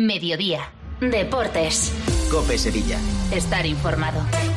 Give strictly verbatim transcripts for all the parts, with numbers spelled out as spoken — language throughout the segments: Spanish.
Mediodía. Deportes. COPE Sevilla. Estar informado.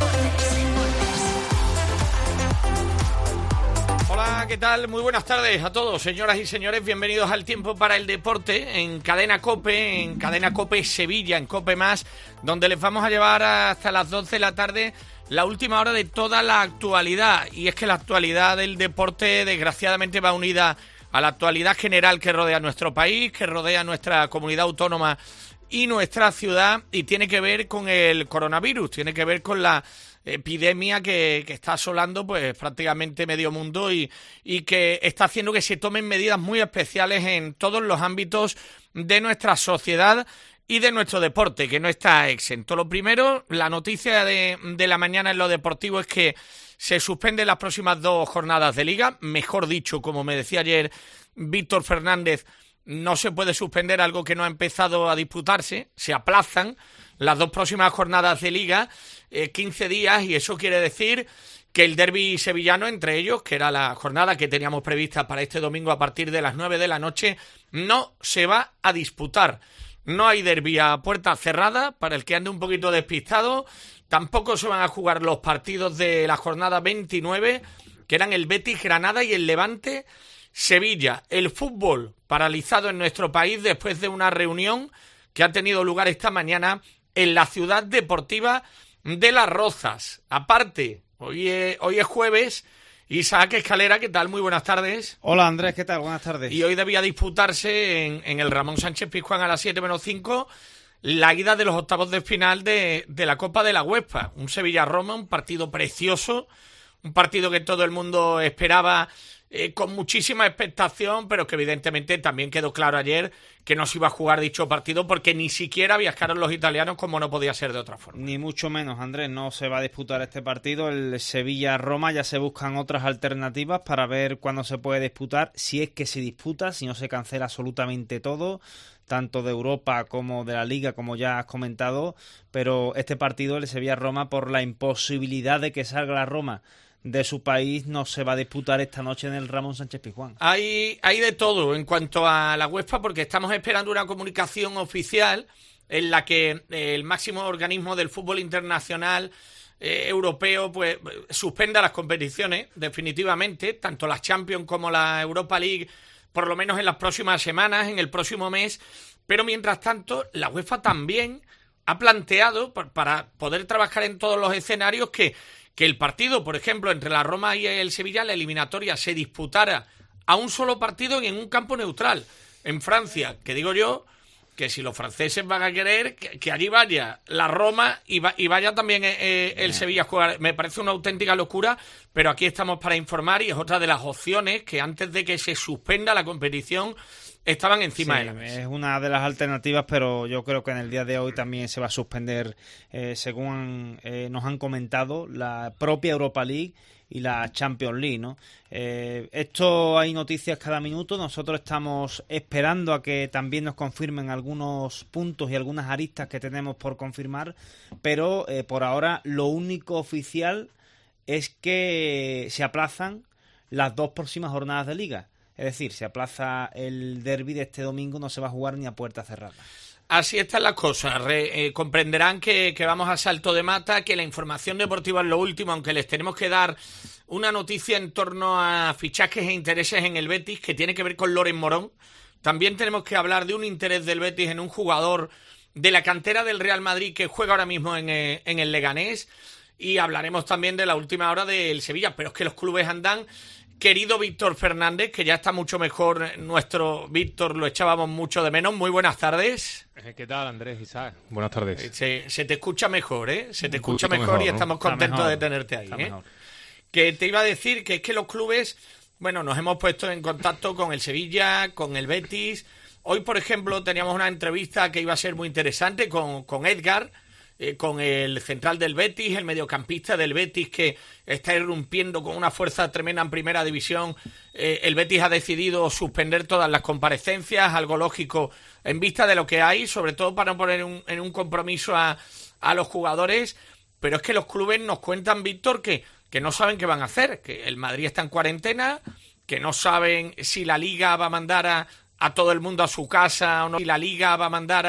Hola, ¿qué tal? Muy buenas tardes a todos, señoras y señores. Bienvenidos al Tiempo para el Deporte en Cadena COPE, en Cadena COPE Sevilla, en COPE Más, donde les vamos a llevar hasta las doce de la tarde la última hora de toda la actualidad. Y es que la actualidad del deporte, desgraciadamente, va unida a la actualidad general que rodea nuestro país, que rodea nuestra comunidad autónoma y nuestra ciudad, y tiene que ver con el coronavirus, tiene que ver con la epidemia que, que está asolando pues prácticamente medio mundo y, y que está haciendo que se tomen medidas muy especiales en todos los ámbitos de nuestra sociedad y de nuestro deporte, que no está exento. Lo primero, la noticia de, de la mañana en lo deportivo es que se suspenden las próximas dos jornadas de Liga, mejor dicho, como me decía ayer Víctor Fernández, no se puede suspender algo que no ha empezado a disputarse, se aplazan las dos próximas jornadas de Liga, eh, quince días, y eso quiere decir que el derbi sevillano, entre ellos, que era la jornada que teníamos prevista para este domingo a partir de las nueve de la noche, no se va a disputar. No hay derbi a puerta cerrada, para el que ande un poquito despistado. Tampoco se van a jugar los partidos de la jornada veintinueve, que eran el Betis Granada y el Levante Sevilla. El fútbol paralizado en nuestro país después de una reunión que ha tenido lugar esta mañana en la ciudad deportiva de Las Rozas. Aparte, hoy es, hoy es jueves. Isaac Escalera, ¿qué tal? Muy buenas tardes. Hola Andrés, ¿qué tal? Buenas tardes. Y hoy debía disputarse en, en el Ramón Sánchez Pizjuán a las siete menos cinco la ida de los octavos de final de, de la Copa de la UEFA. Un Sevilla-Roma, un partido precioso, un partido que todo el mundo esperaba eh, con muchísima expectación, pero que evidentemente también quedó claro ayer que no se iba a jugar dicho partido porque ni siquiera viajaron los italianos, como no podía ser de otra forma. Ni mucho menos, Andrés, no se va a disputar este partido. El Sevilla-Roma, ya se buscan otras alternativas para ver cuándo se puede disputar, si es que se disputa, si no se cancela absolutamente todo, tanto de Europa como de la Liga, como ya has comentado, pero este partido, el Sevilla-Roma, por la imposibilidad de que salga la Roma de su país, no se va a disputar esta noche en el Ramón Sánchez Pizjuán. Hay, hay de todo en cuanto a la UEFA, porque estamos esperando una comunicación oficial en la que el máximo organismo del fútbol internacional eh, europeo pues suspenda las competiciones definitivamente, tanto la Champions como la Europa League, por lo menos en las próximas semanas, en el próximo mes. Pero mientras tanto, la UEFA también ha planteado, para poder trabajar en todos los escenarios, que que el partido, por ejemplo, entre la Roma y el Sevilla, la eliminatoria, se disputara a un solo partido y en un campo neutral, en Francia, que digo yo que si los franceses van a querer que, que allí vaya la Roma y, va, y vaya también eh, el Sevilla a jugar. Me parece una auténtica locura, pero aquí estamos para informar y es otra de las opciones que antes de que se suspenda la competición estaban encima sí, de la mesa. Es una de las alternativas, pero yo creo que en el día de hoy también se va a suspender, eh, según eh, nos han comentado, la propia Europa League y la Champions League, ¿no? Eh, esto hay noticias cada minuto. Nosotros estamos esperando a que también nos confirmen algunos puntos y algunas aristas que tenemos por confirmar, pero eh, por ahora lo único oficial es que se aplazan las dos próximas jornadas de Liga. Es decir, se aplaza el derbi de este domingo, no se va a jugar ni a puerta cerrada. Así están las cosas. Re, eh, comprenderán que, que vamos a salto de mata, que la información deportiva es lo último, aunque les tenemos que dar una noticia en torno a fichajes e intereses en el Betis, que tiene que ver con Loren Morón. También tenemos que hablar de un interés del Betis en un jugador de la cantera del Real Madrid que juega ahora mismo en, eh, en el Leganés. Y hablaremos también de la última hora del Sevilla, pero es que los clubes andan. Querido Víctor Fernández, que ya está mucho mejor, nuestro Víctor, lo echábamos mucho de menos. Muy buenas tardes. ¿Qué tal, Andrés, Isaac? Buenas tardes. Se, se te escucha mejor, ¿eh? Se te escucha mejor, mejor y ¿no? Estamos contentos mejor, de tenerte ahí, ¿eh? Que te iba a decir que es que los clubes, bueno, nos hemos puesto en contacto con el Sevilla, con el Betis. Hoy, por ejemplo, teníamos una entrevista que iba a ser muy interesante con, con Edgar, Eh, con el central del Betis, el mediocampista del Betis que está irrumpiendo con una fuerza tremenda en primera división. Eh, el Betis ha decidido suspender todas las comparecencias, algo lógico en vista de lo que hay, sobre todo para no poner un, en un compromiso a, a los jugadores. Pero es que los clubes nos cuentan, Víctor, que, que no saben qué van a hacer, que el Madrid está en cuarentena, que no saben si la Liga va a mandar a, a todo el mundo a su casa o no, si la Liga va a mandar a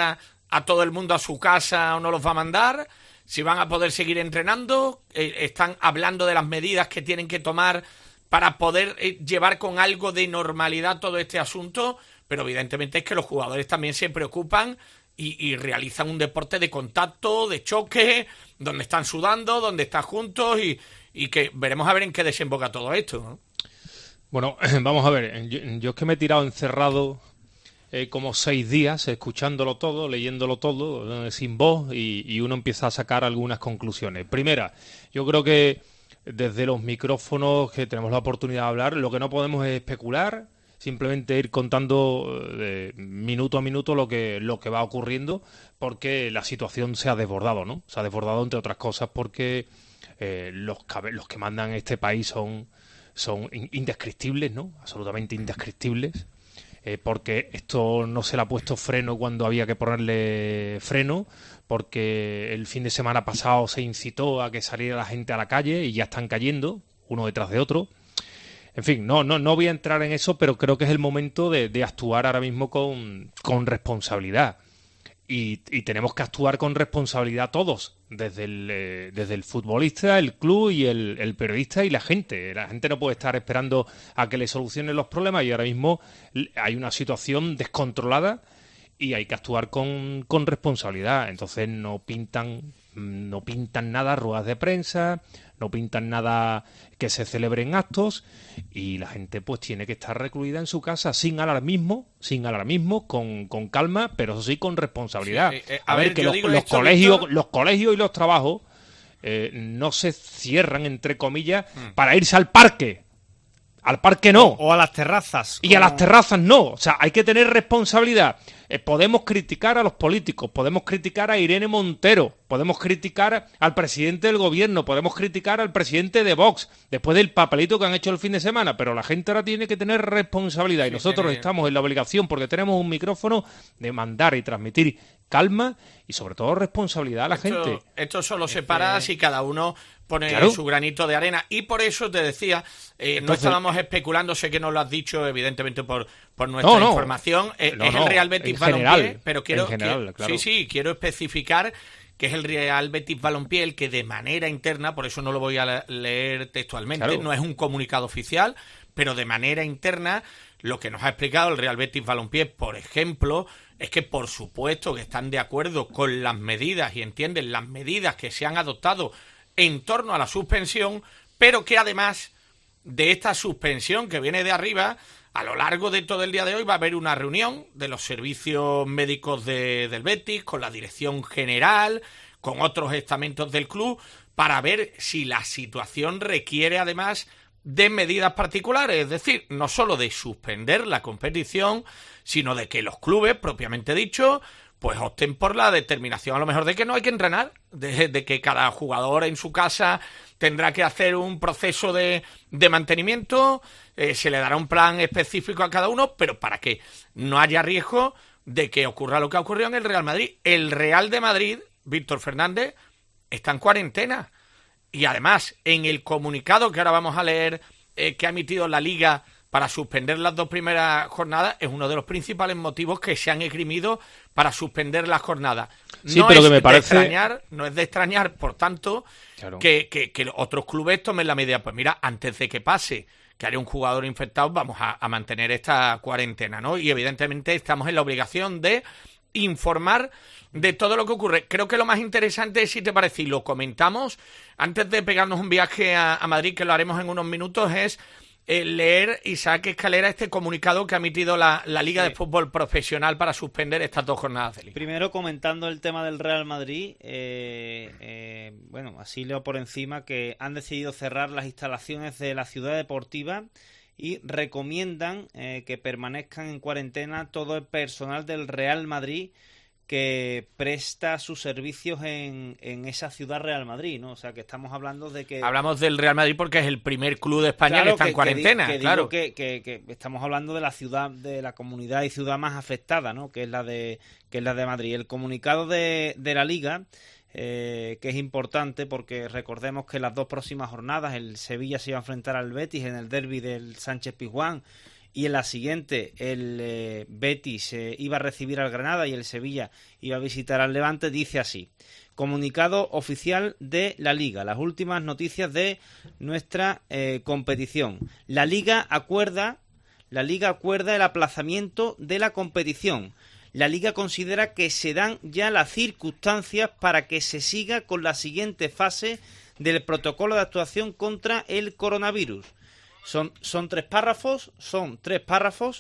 a todo el mundo a su casa o no los va a mandar, si van a poder seguir entrenando, eh, están hablando de las medidas que tienen que tomar para poder eh, llevar con algo de normalidad todo este asunto, pero evidentemente es que los jugadores también se preocupan y, y realizan un deporte de contacto, de choque, donde están sudando, donde están juntos y, y que veremos a ver en qué desemboca todo esto, ¿no? Bueno, vamos a ver, yo, yo es que me he tirado encerrado eh, como seis días, escuchándolo todo, leyéndolo todo, eh, sin voz, y, y uno empieza a sacar algunas conclusiones. Primera, yo creo que desde los micrófonos que tenemos la oportunidad de hablar, lo que no podemos es especular, simplemente ir contando de minuto a minuto lo que, lo que va ocurriendo, porque la situación se ha desbordado, ¿no? Se ha desbordado, entre otras cosas, porque eh, los, los que mandan este país son... son indescriptibles, ¿no? Absolutamente indescriptibles, eh, porque esto no se le ha puesto freno cuando había que ponerle freno, porque el fin de semana pasado se incitó a que saliera la gente a la calle y ya están cayendo, uno detrás de otro. En fin, no, no, no voy a entrar en eso, pero creo que es el momento de, de actuar ahora mismo con, con responsabilidad. Y, y tenemos que actuar con responsabilidad todos, desde el, eh, desde el futbolista, el club y el, el periodista y la gente. La gente no puede estar esperando a que le solucionen los problemas y ahora mismo hay una situación descontrolada y hay que actuar con, con responsabilidad. Entonces no pintan, no pintan nada ruedas de prensa, no pintan nada que se celebren actos y la gente pues tiene que estar recluida en su casa sin alarmismo, sin alarmismo, con, con calma, pero eso sí con responsabilidad. Sí, eh, a, a ver, ver que los, los colegios, Víctor... los colegios y los trabajos eh, no se cierran, entre comillas, hmm. para irse al parque. Al parque no. O a las terrazas. Y como... a las terrazas no. O sea, hay que tener responsabilidad. Eh, podemos criticar a los políticos, podemos criticar a Irene Montero, podemos criticar al presidente del gobierno, podemos criticar al presidente de Vox, después del papelito que han hecho el fin de semana, pero la gente ahora tiene que tener responsabilidad y sí, nosotros tiene... estamos en la obligación, porque tenemos un micrófono, de mandar y transmitir calma y sobre todo responsabilidad a la esto, gente. Esto solo se para si cada uno pone claro. su granito de arena y por eso te decía, eh, Entonces, no estábamos especulando, sé que no lo has dicho evidentemente por, por nuestra no, no. información, eh, no, es no, el Real Betis Balompié, pero quiero, en general, quiero claro. sí, sí, quiero especificar que es el Real Betis Balompié el que de manera interna, por eso no lo voy a leer textualmente, claro. no es un comunicado oficial, pero de manera interna lo que nos ha explicado el Real Betis Balompié, por ejemplo, es que por supuesto que están de acuerdo con las medidas y entienden las medidas que se han adoptado en torno a la suspensión, pero que además de esta suspensión que viene de arriba, a lo largo de todo el día de hoy va a haber una reunión de los servicios médicos de, del Betis, con la dirección general, con otros estamentos del club, para ver si la situación requiere además de medidas particulares, es decir, no solo de suspender la competición, sino de que los clubes, propiamente dicho, pues opten por la determinación a lo mejor de que no hay que entrenar, de, de que cada jugador en su casa tendrá que hacer un proceso de, de mantenimiento, eh, se le dará un plan específico a cada uno, pero para que no haya riesgo de que ocurra lo que ha ocurrido en el Real Madrid. El Real de Madrid, Víctor Fernández, está en cuarentena. Y además, en el comunicado que ahora vamos a leer, eh, que ha emitido la Liga para suspender las dos primeras jornadas, es uno de los principales motivos que se han esgrimido para suspender las jornadas. Sí, no pero es que me parece... de extrañar, no es de extrañar, por tanto, claro. que, que, que otros clubes tomen la medida. Pues mira, antes de que pase que haya un jugador infectado, vamos a, a mantener esta cuarentena, ¿no? Y evidentemente estamos en la obligación de informar de todo lo que ocurre. Creo que lo más interesante es, si te parece, y lo comentamos antes de pegarnos un viaje a, a Madrid, que lo haremos en unos minutos, es eh, leer, Isaac Escalera, este comunicado que ha emitido la, la Liga sí. de Fútbol Profesional para suspender estas dos jornadas de Liga. Primero, comentando el tema del Real Madrid, eh, eh, bueno, así leo por encima que han decidido cerrar las instalaciones de la ciudad deportiva y recomiendan eh, que permanezcan en cuarentena todo el personal del Real Madrid que presta sus servicios en, en esa ciudad Real Madrid, ¿no? O sea, que estamos hablando de que... Hablamos del Real Madrid porque es el primer club de España, claro, que está que, en cuarentena, que, que claro. Que, que, que estamos hablando de la ciudad, de la comunidad y ciudad más afectada, ¿no? Que es la de, que es la de Madrid. El comunicado de, de la Liga, eh, que es importante porque recordemos que las dos próximas jornadas el Sevilla se iba a enfrentar al Betis en el derbi del Sánchez Pizjuán y en la siguiente el eh, Betis eh, iba a recibir al Granada y el Sevilla iba a visitar al Levante, dice así: comunicado oficial de la Liga, las últimas noticias de nuestra eh, competición. La Liga acuerda, la Liga acuerda el aplazamiento de la competición. La Liga considera que se dan ya las circunstancias para que se siga con la siguiente fase del protocolo de actuación contra el coronavirus. Son, son tres párrafos, son tres párrafos.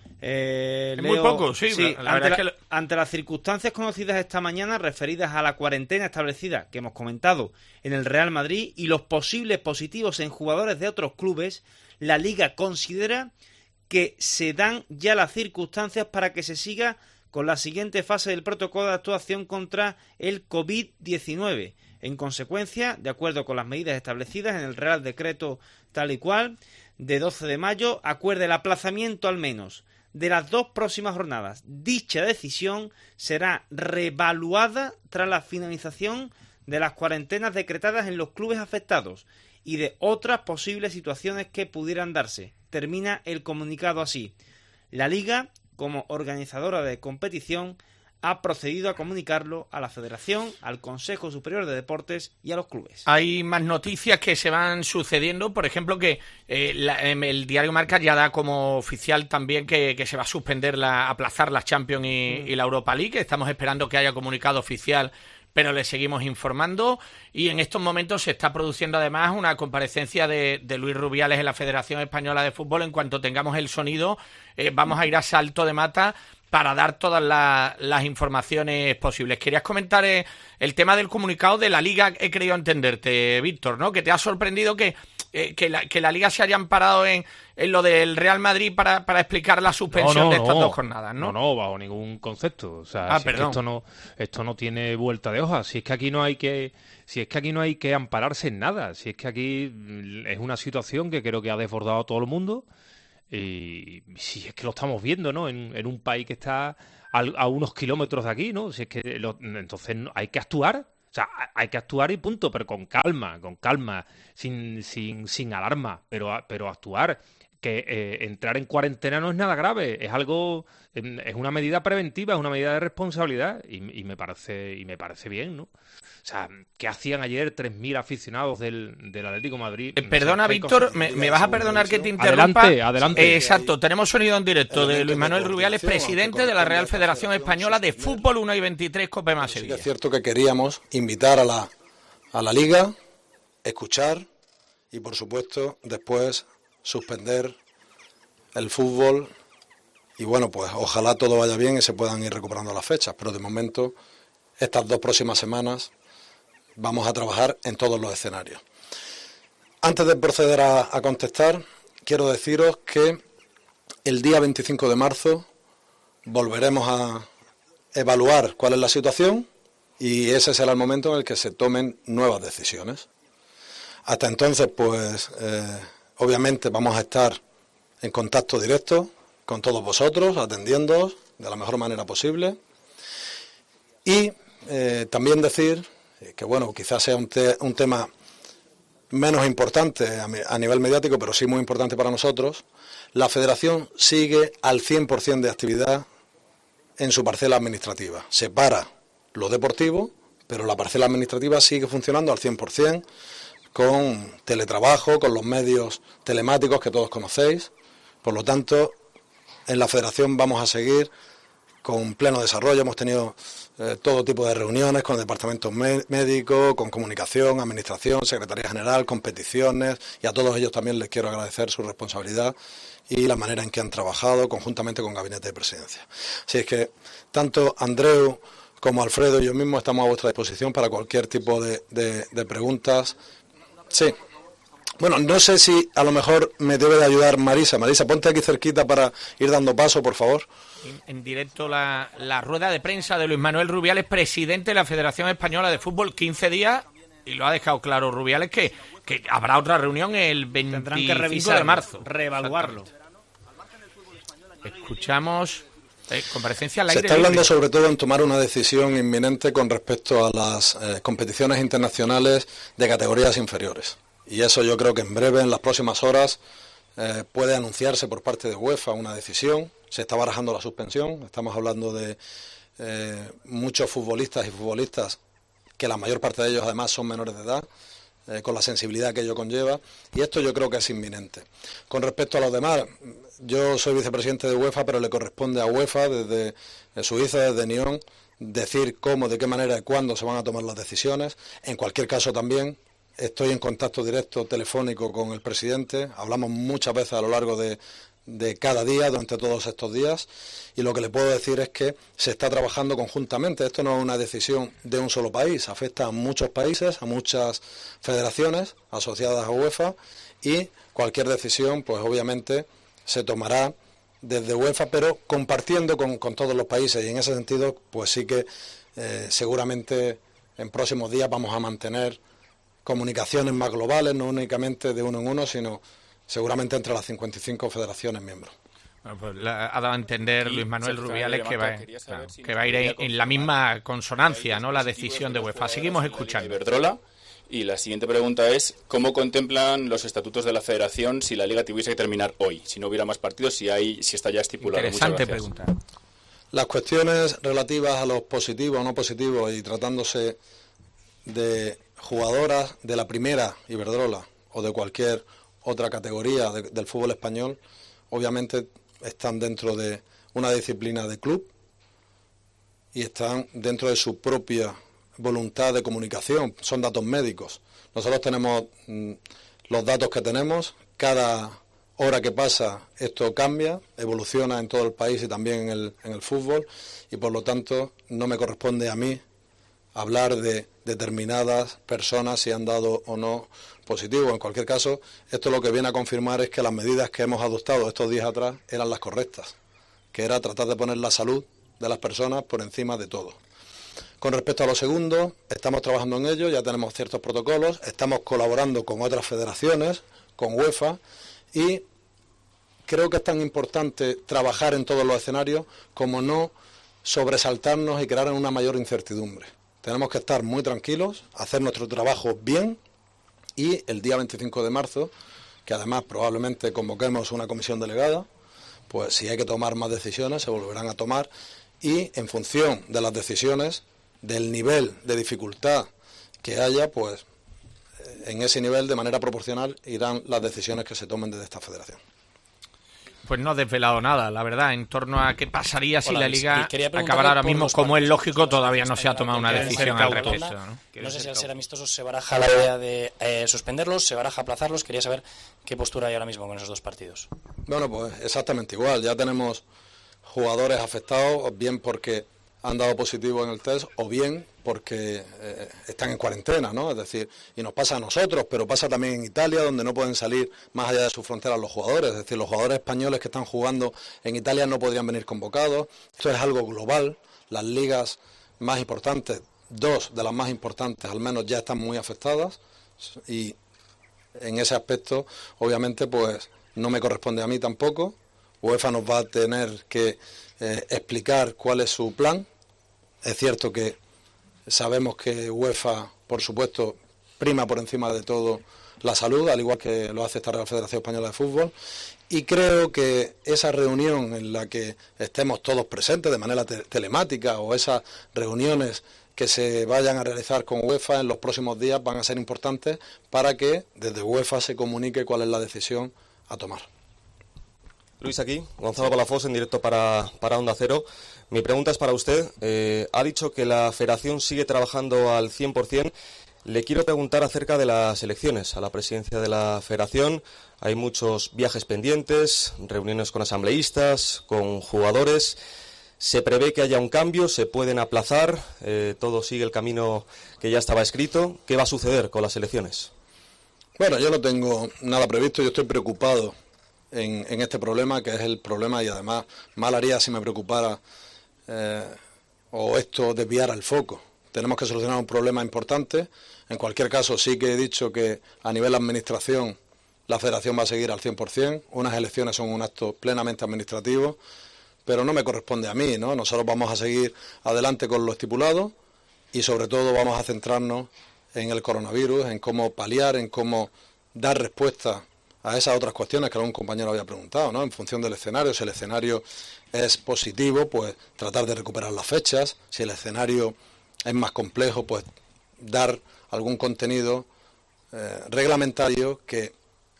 Eh, es leo, muy poco, sí. sí la, la ante, verdad la, es que... lo... ante las circunstancias conocidas esta mañana referidas a la cuarentena establecida, que hemos comentado, en el Real Madrid y los posibles positivos en jugadores de otros clubes, la Liga considera que se dan ya las circunstancias para que se siga con la siguiente fase del protocolo de actuación contra el covid diecinueve. En consecuencia, de acuerdo con las medidas establecidas en el Real Decreto tal y cual, de doce de mayo, acuerda el aplazamiento al menos de las dos próximas jornadas. Dicha decisión será reevaluada tras la finalización de las cuarentenas decretadas en los clubes afectados y de otras posibles situaciones que pudieran darse. Termina el comunicado así: la Liga, como organizadora de competición, ha procedido a comunicarlo a la Federación, al Consejo Superior de Deportes y a los clubes. Hay más noticias que se van sucediendo, por ejemplo que eh, la, el diario Marca ya da como oficial también que, que se va a suspender, la, aplazar la Champions y, mm. y la Europa League. Estamos esperando que haya comunicado oficial, pero le seguimos informando, y en estos momentos se está produciendo además una comparecencia de, de Luis Rubiales en la Federación Española de Fútbol. En cuanto tengamos el sonido, eh, vamos a ir a Salto de Mata para dar todas la, las informaciones posibles. Querías comentar eh, el tema del comunicado de la Liga, he querido entenderte, Víctor, ¿no? Que te ha sorprendido que, eh, que, la, que la Liga se haya amparado en, en lo del Real Madrid para, para explicar la suspensión no, no, de estas no. dos jornadas, ¿no? No, no, bajo ningún concepto. O sea, ah, si perdón. Es que esto no, esto no tiene vuelta de hoja. Si es que aquí no hay que, si es que aquí no hay que ampararse en nada. Si es que aquí es una situación que creo que ha desbordado a todo el mundo. Y si es que lo estamos viendo, ¿no? En, en un país que está a, a unos kilómetros de aquí, ¿no? Si es que lo, entonces hay que actuar, o sea, hay que actuar y punto, pero con calma, con calma, sin sin sin alarma, pero pero actuar. Que eh, entrar en cuarentena no es nada grave, es algo, es una medida preventiva, es una medida de responsabilidad y, y me parece y me parece bien, ¿no? O sea, ¿qué hacían ayer tres mil aficionados del, del Atlético de Madrid? Eh, perdona, Víctor, me, me vas a perdonar que te interrumpa. Adelante, adelante. Eh, exacto, tenemos sonido en directo de Luis Manuel Rubiales, presidente de la Real Federación Española de Fútbol uno y veintitrés, Cope más Sevilla. Sí, es cierto que queríamos invitar a la, a la Liga, escuchar y, por supuesto, después suspender el fútbol y bueno, pues ojalá todo vaya bien y se puedan ir recuperando las fechas, pero de momento estas dos próximas semanas vamos a trabajar en todos los escenarios. Antes de proceder a, a contestar, quiero deciros que el día veinticinco de marzo volveremos a evaluar cuál es la situación y ese será el momento en el que se tomen nuevas decisiones. Hasta entonces, pues, eh, obviamente vamos a estar en contacto directo con todos vosotros, atendiéndoos de la mejor manera posible. Y eh, también decir que, bueno, quizás sea un, te un tema menos importante a, a nivel mediático, pero sí muy importante para nosotros. La Federación sigue al cien por cien de actividad en su parcela administrativa. Se para lo deportivo, pero la parcela administrativa sigue funcionando al cien por cien, con teletrabajo, con los medios telemáticos que todos conocéis. Por lo tanto, en la Federación vamos a seguir con pleno desarrollo. Hemos tenido eh, todo tipo de reuniones con departamentos médicos, con comunicación, administración, Secretaría General, competiciones, y a todos ellos también les quiero agradecer su responsabilidad y la manera en que han trabajado conjuntamente con Gabinete de Presidencia. Así es que tanto Andreu como Alfredo y yo mismo estamos a vuestra disposición para cualquier tipo de, de, de preguntas. Sí. Bueno, no sé si a lo mejor me debe de ayudar Marisa. Marisa, ponte aquí cerquita para ir dando paso, por favor. En, en directo la, la rueda de prensa de Luis Manuel Rubiales, presidente de la Federación Española de Fútbol, quince días, y lo ha dejado claro Rubiales, que, que habrá otra reunión el veinticinco de marzo. Reevaluarlo. Escuchamos... Eh, comparecencia al Se aire está hablando libre. sobre todo en tomar una decisión inminente con respecto a las eh, competiciones internacionales de categorías inferiores. Y eso yo creo que en breve, en las próximas horas, eh, puede anunciarse por parte de UEFA una decisión. Se está barajando la suspensión. Estamos hablando de eh, muchos futbolistas y futbolistas que la mayor parte de ellos además son menores de edad, eh, con la sensibilidad que ello conlleva, y esto yo creo que es inminente. Con respecto a los demás, yo soy vicepresidente de UEFA, pero le corresponde a UEFA desde Suiza, desde Nyon, decir cómo, de qué manera y cuándo se van a tomar las decisiones. En cualquier caso también estoy en contacto directo telefónico con el presidente, hablamos muchas veces a lo largo de, de cada día, durante todos estos días, y lo que le puedo decir es que se está trabajando conjuntamente. Esto no es una decisión de un solo país, afecta a muchos países, a muchas federaciones asociadas a UEFA, y cualquier decisión, pues obviamente, se tomará desde UEFA, pero compartiendo con, con todos los países, y en ese sentido, pues sí que eh, seguramente en próximos días vamos a mantener comunicaciones más globales, no únicamente de uno en uno, sino seguramente entre las cincuenta y cinco federaciones miembros. Bueno, pues la, ha dado a entender Luis Manuel Rubiales que va, claro, que va a ir en, en la misma consonancia, ¿no?, la decisión de UEFA. Seguimos escuchando. Iberdrola. Y la siguiente pregunta es, ¿cómo contemplan los estatutos de la Federación si la Liga tuviese que terminar hoy? Si no hubiera más partidos, si hay, si está ya estipulado. Interesante pregunta. Las cuestiones relativas a los positivos o no positivos, y tratándose de jugadoras de la primera Iberdrola o de cualquier otra categoría de, del fútbol español, obviamente están dentro de una disciplina de club y están dentro de su propia voluntad de comunicación, son datos médicos. Nosotros tenemos mmm, los datos que tenemos, cada hora que pasa esto cambia, evoluciona en todo el país y también en el, en el fútbol, y por lo tanto no me corresponde a mí hablar de determinadas personas si han dado o no positivo. En cualquier caso, esto lo que viene a confirmar es que las medidas que hemos adoptado estos días atrás eran las correctas, que era tratar de poner la salud de las personas por encima de todo. Con respecto a lo segundo, estamos trabajando en ello, ya tenemos ciertos protocolos, estamos colaborando con otras federaciones, con UEFA, y creo que es tan importante trabajar en todos los escenarios como no sobresaltarnos y crear una mayor incertidumbre. Tenemos que estar muy tranquilos, hacer nuestro trabajo bien, y el día veinticinco de marzo, que además probablemente convoquemos una comisión delegada, pues si hay que tomar más decisiones se volverán a tomar, y en función de las decisiones, del nivel de dificultad que haya, pues en ese nivel de manera proporcional irán las decisiones que se tomen desde esta federación. Pues no ha desvelado nada, la verdad, en torno a qué pasaría si Hola, la Liga acabara ahora mismo, como es lógico, todavía no se ha tomado una decisión al respecto, ¿no? No sé si al ser amistosos se baraja la idea de eh, suspenderlos, se baraja aplazarlos. Quería saber qué postura hay ahora mismo con esos dos partidos. Bueno, pues exactamente igual. Ya tenemos jugadores afectados, bien porque han dado positivo en el test o bien porque eh, están en cuarentena, ¿no? Es decir, y nos pasa a nosotros, pero pasa también en Italia, donde no pueden salir más allá de sus fronteras los jugadores. Es decir, los jugadores españoles que están jugando en Italia no podrían venir convocados. Esto es algo global. Las ligas más importantes, dos de las más importantes al menos, ya están muy afectadas, y en ese aspecto, obviamente, pues no me corresponde a mí tampoco. UEFA nos va a tener que eh, explicar cuál es su plan. Es cierto que sabemos que UEFA, por supuesto, prima por encima de todo la salud, al igual que lo hace esta Real Federación Española de Fútbol, y creo que esa reunión en la que estemos todos presentes de manera te- telemática o esas reuniones que se vayan a realizar con UEFA en los próximos días van a ser importantes para que desde UEFA se comunique cuál es la decisión a tomar. Luis, aquí, Gonzalo Palafox, en directo para, para Onda Cero. Mi pregunta es para usted. Eh, ha dicho que la Federación sigue trabajando al cien por ciento. Le quiero preguntar acerca de las elecciones a la presidencia de la Federación. Hay muchos viajes pendientes, reuniones con asambleístas, con jugadores. ¿Se prevé que haya un cambio? ¿Se pueden aplazar? Eh, ¿Todo sigue el camino que ya estaba escrito? ¿Qué va a suceder con las elecciones? Bueno, yo no tengo nada previsto. Yo estoy preocupado En, en este problema, que es el problema, y además mal haría si me preocupara eh, o esto desviara el foco. Tenemos que solucionar un problema importante. En cualquier caso, sí que he dicho que a nivel de administración la Federación va a seguir al cien por ciento. Unas elecciones son un acto plenamente administrativo, pero no me corresponde a mí, ¿no? Nosotros vamos a seguir adelante con lo estipulado y sobre todo vamos a centrarnos en el coronavirus, en cómo paliar, en cómo dar respuesta a esas otras cuestiones que algún compañero había preguntado, ¿no? En función del escenario, si el escenario es positivo, pues tratar de recuperar las fechas, si el escenario es más complejo, pues dar algún contenido eh, reglamentario que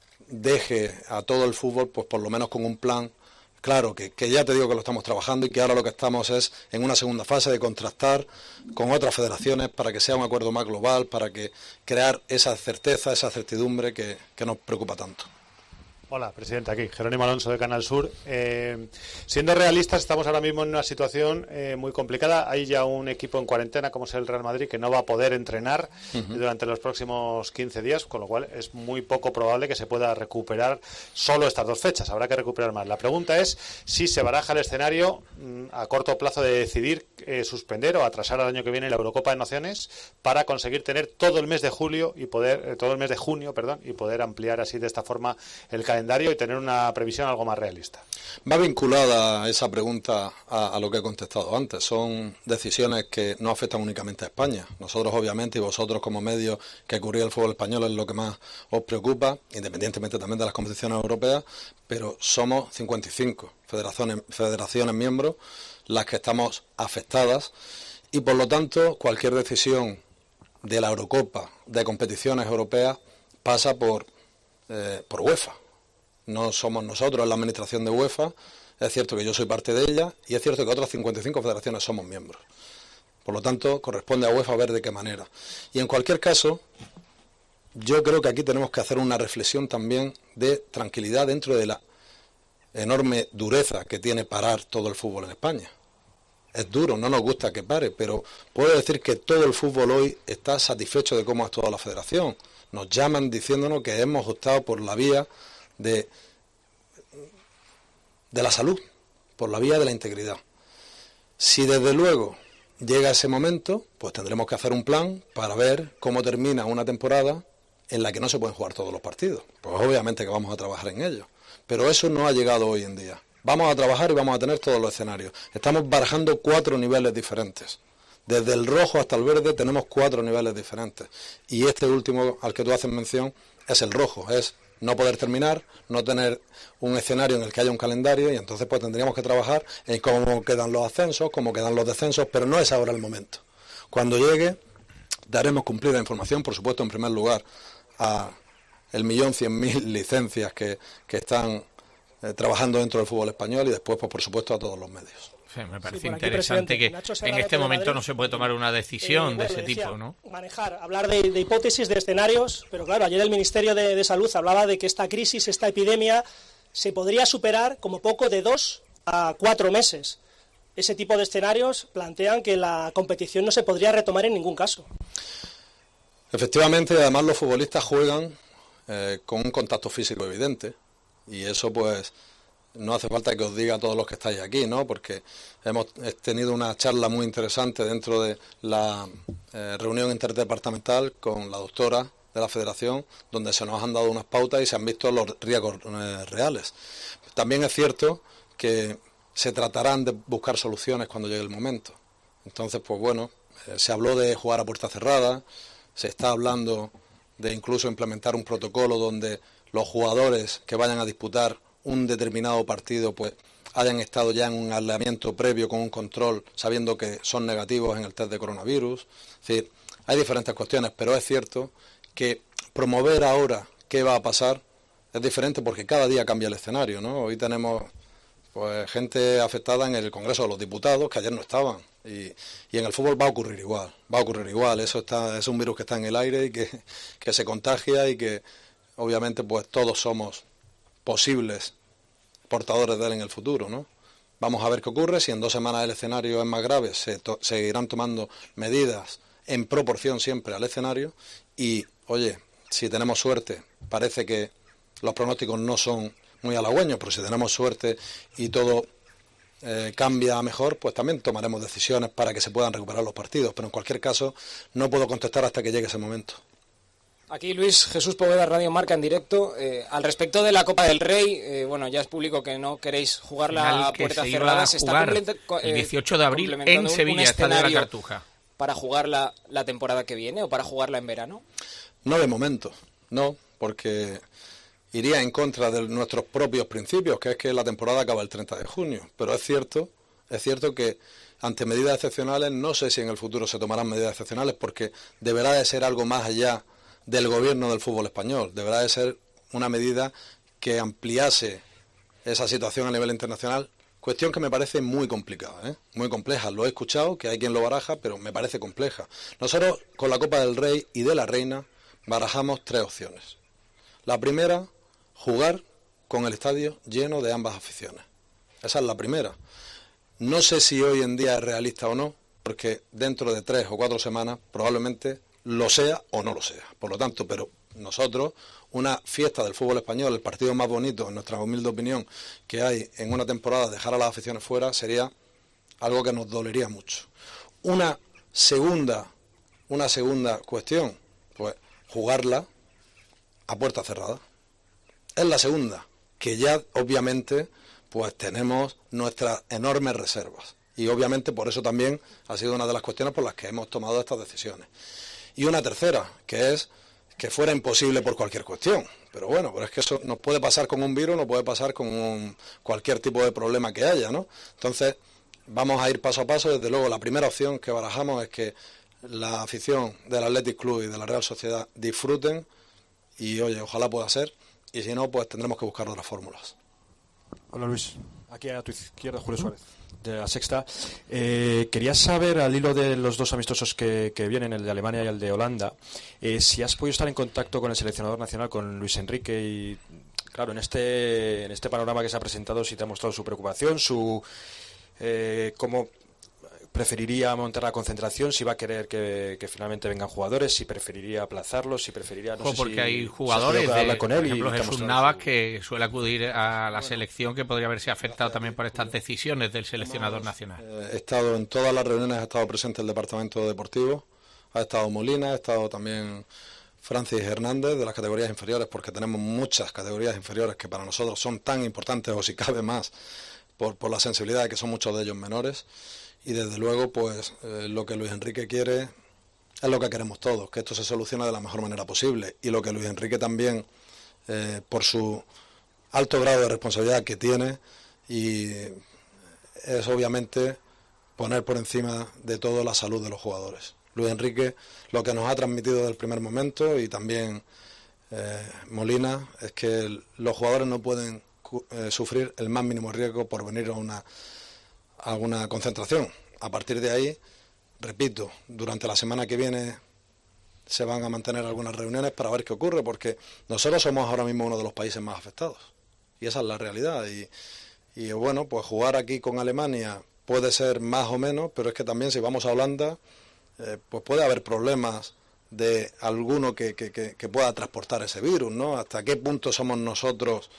deje a todo el fútbol, pues por lo menos con un plan claro, que, que ya te digo que lo estamos trabajando y que ahora lo que estamos es en una segunda fase de contrastar con otras federaciones para que sea un acuerdo más global, para que crear esa certeza, esa certidumbre que, que nos preocupa tanto. Hola, presidente, aquí, Jerónimo Alonso de Canal Sur. Eh, siendo realistas, estamos ahora mismo en una situación eh, muy complicada. Hay ya un equipo en cuarentena, como es el Real Madrid, que no va a poder entrenar uh-huh. durante los próximos quince días, con lo cual es muy poco probable que se pueda recuperar solo estas dos fechas. Habrá que recuperar más. La pregunta es si se baraja el escenario mm, a corto plazo de decidir eh, suspender o atrasar al año que viene la Eurocopa de Naciones para conseguir tener todo el mes de julio y poder eh, todo el mes de junio, perdón, y poder ampliar así de esta forma el calendario y tener una previsión algo más realista. Va vinculada esa pregunta a, a lo que he contestado antes. Son decisiones que no afectan únicamente a España. Nosotros, obviamente, y vosotros como medios que cubrís el fútbol español es lo que más os preocupa, independientemente también de las competiciones europeas, pero somos cincuenta y cinco federaciones, federaciones miembros las que estamos afectadas y, por lo tanto, cualquier decisión de la Eurocopa, de competiciones europeas, pasa por, eh, por UEFA. No somos nosotros, es la administración de UEFA, es cierto que yo soy parte de ella y es cierto que otras cincuenta y cinco federaciones somos miembros. Por lo tanto, corresponde a UEFA ver de qué manera. Y en cualquier caso, yo creo que aquí tenemos que hacer una reflexión también de tranquilidad dentro de la enorme dureza que tiene parar todo el fútbol en España. Es duro, no nos gusta que pare, pero puedo decir que todo el fútbol hoy está satisfecho de cómo ha actuado la federación. Nos llaman diciéndonos que hemos optado por la vía De, de la salud, por la vía de la integridad. Si desde luego llega ese momento, pues tendremos que hacer un plan para ver cómo termina una temporada en la que no se pueden jugar todos los partidos. Pues obviamente que vamos a trabajar en ello, pero eso no ha llegado hoy en día. Vamos a trabajar y vamos a tener todos los escenarios. Estamos barajando cuatro niveles diferentes. Desde el rojo hasta el verde tenemos cuatro niveles diferentes. Y este último al que tú haces mención es el rojo, es no poder terminar, no tener un escenario en el que haya un calendario y entonces pues tendríamos que trabajar en cómo quedan los ascensos, cómo quedan los descensos, pero no es ahora el momento. Cuando llegue daremos cumplida información, por supuesto, en primer lugar a el millón cien mil licencias que, que están eh, trabajando dentro del fútbol español y después pues por supuesto a todos los medios. Sí, me parece sí, interesante que en este momento Madrid, no se puede tomar una decisión eh, bueno, de ese decía, tipo, ¿no? Manejar, hablar de, de hipótesis, de escenarios, pero claro, ayer el Ministerio de, de Salud hablaba de que esta crisis, esta epidemia, se podría superar como poco de dos a cuatro meses. Ese tipo de escenarios plantean que la competición no se podría retomar en ningún caso. Efectivamente, además los futbolistas juegan eh, con un contacto físico evidente y eso pues no hace falta que os diga a todos los que estáis aquí, ¿no? Porque hemos tenido una charla muy interesante dentro de la eh, reunión interdepartamental con la doctora de la Federación, donde se nos han dado unas pautas y se han visto los riesgos eh, reales. También es cierto que se tratarán de buscar soluciones cuando llegue el momento. Entonces, pues bueno, eh, se habló de jugar a puerta cerrada, se está hablando de incluso implementar un protocolo donde los jugadores que vayan a disputar un determinado partido pues hayan estado ya en un aislamiento previo con un control sabiendo que son negativos en el test de coronavirus. Es decir, hay diferentes cuestiones, pero es cierto que promover ahora qué va a pasar es diferente porque cada día cambia el escenario, ¿no? Hoy tenemos pues gente afectada en el Congreso de los Diputados que ayer no estaban y, y en el fútbol va a ocurrir igual, va a ocurrir igual. Eso está, es un virus que está en el aire y que, que se contagia y que obviamente pues todos somos posibles portadores de él en el futuro, ¿no? Vamos a ver qué ocurre, si en dos semanas el escenario es más grave, se to- seguirán tomando medidas en proporción siempre al escenario y, oye, si tenemos suerte, parece que los pronósticos no son muy halagüeños, pero si tenemos suerte y todo eh, cambia a mejor, pues también tomaremos decisiones para que se puedan recuperar los partidos, pero en cualquier caso no puedo contestar hasta que llegue ese momento. Aquí Luis Jesús Poveda, Radio Marca en directo. Eh, al respecto de la Copa del Rey, eh, bueno, ya es público que no queréis jugarla a puerta cerrada. Se está eh, el dieciocho de abril en Sevilla, Estadio de la Cartuja. ¿Para jugarla la temporada que viene o para jugarla en verano? No de momento, no, porque iría en contra de nuestros propios principios, que es que la temporada acaba el treinta de junio. Pero es cierto, es cierto que ante medidas excepcionales, no sé si en el futuro se tomarán medidas excepcionales, porque deberá de ser algo más allá del gobierno del fútbol español. Deberá de ser una medida que ampliase esa situación a nivel internacional, cuestión que me parece muy complicada, ¿eh? muy compleja. Lo he escuchado, que hay quien lo baraja, pero me parece compleja. Nosotros, con la Copa del Rey y de la Reina, barajamos tres opciones. La primera, jugar con el estadio lleno de ambas aficiones. Esa es la primera. No sé si hoy en día es realista o no, porque dentro de tres o cuatro semanas probablemente lo sea o no lo sea. Por lo tanto, pero nosotros, una fiesta del fútbol español, el partido más bonito, en nuestra humilde opinión, que hay en una temporada, dejar a las aficiones fuera, sería algo que nos dolería mucho. Una segunda, una segunda cuestión, pues jugarla a puerta cerrada. Es la segunda, que ya obviamente pues tenemos nuestras enormes reservas. Y obviamente por eso también ha sido una de las cuestiones por las que hemos tomado estas decisiones. Y una tercera, que es que fuera imposible por cualquier cuestión. Pero bueno, pero es que eso nos puede pasar con un virus, nos puede pasar con un, cualquier tipo de problema que haya, ¿no? Entonces, vamos a ir paso a paso. Desde luego, la primera opción que barajamos es que la afición del Athletic Club y de la Real Sociedad disfruten y, oye, ojalá pueda ser. Y si no, pues tendremos que buscar otras fórmulas. Hola Luis, aquí a tu izquierda Julio Suárez, de La Sexta. Eh, quería saber, al hilo de los dos amistosos que, que vienen, el de Alemania y el de Holanda, eh, si has podido estar en contacto con el seleccionador nacional, con Luis Enrique, y claro, en este, en este panorama que se ha presentado, si te ha mostrado su preocupación, su eh, cómo preferiría montar la concentración, si va a querer que, que finalmente vengan jugadores, si preferiría aplazarlos, si preferiría... No Ojo, sé porque si, hay jugadores, si de, con por él ejemplo, y Jesús Navas, que suele acudir a la selección, que podría haberse afectado también por estas decisiones del seleccionador nacional. He estado en todas las reuniones, ha estado presente el departamento deportivo, ha estado Molina, ha estado también Francis Hernández de las categorías inferiores, porque tenemos muchas categorías inferiores que para nosotros son tan importantes, o si cabe más, por, por la sensibilidad de que son muchos de ellos menores. Y desde luego, pues eh, lo que Luis Enrique quiere es lo que queremos todos, que esto se solucione de la mejor manera posible. Y lo que Luis Enrique también, eh, por su alto grado de responsabilidad que tiene, y es obviamente poner por encima de todo la salud de los jugadores. Luis Enrique lo que nos ha transmitido desde el primer momento, y también eh, Molina, es que los jugadores no pueden eh, sufrir el más mínimo riesgo por venir a una... a una concentración. A partir de ahí, repito, durante la semana que viene se van a mantener algunas reuniones para ver qué ocurre, porque nosotros somos ahora mismo uno de los países más afectados, y esa es la realidad. Y, y bueno, pues jugar aquí con Alemania puede ser más o menos, pero es que también si vamos a Holanda, eh, pues puede haber problemas de alguno que, que, que, que pueda transportar ese virus, ¿no? Hasta qué punto somos nosotros